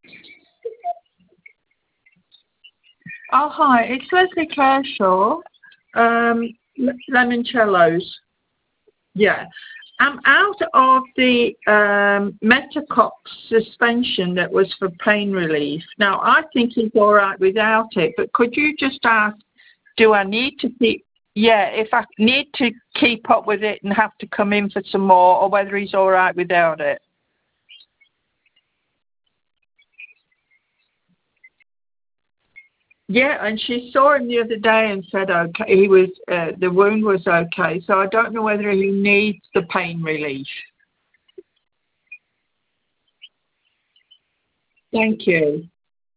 Oh, hi, it's Leslie Kershaw, Lemoncellos. Yeah. I'm out of the Metacox suspension that was for pain relief. Now, I think he's all right without it, but could you just ask, do I need to keep, yeah, if I need to keep up with it and have to come in for some more, or whether he's all right without it? Yeah, and she saw him the other day and said, okay, the wound was okay. So I don't know whether he needs the pain relief. Thank you.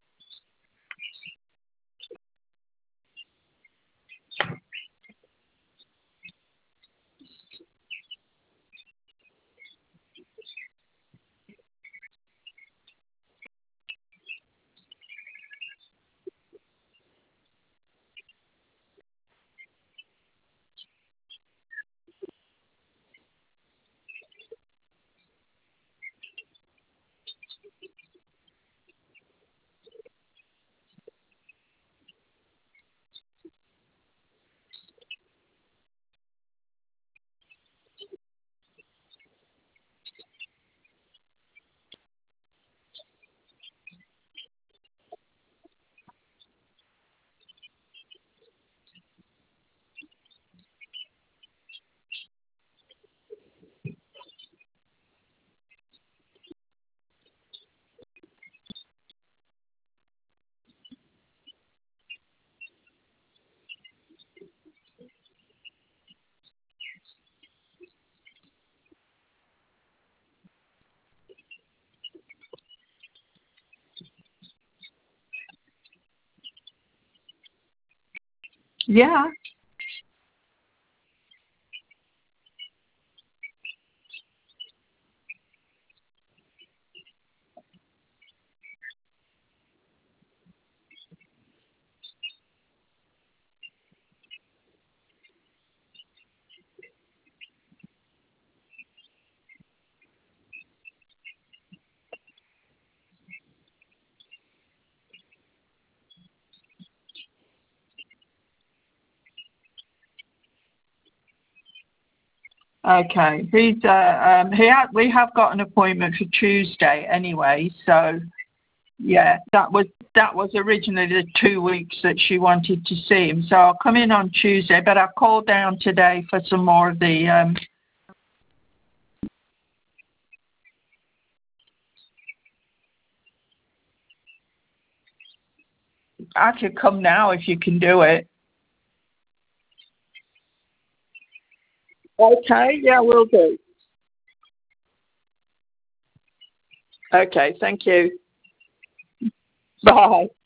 Yeah. Okay. We have got an appointment for Tuesday anyway, so yeah, that was originally the 2 weeks that she wanted to see him. So I'll come in on Tuesday, but I'll call down today for some more of the I could come now if you can do it. Okay, yeah, we'll do. Okay, thank you. Bye.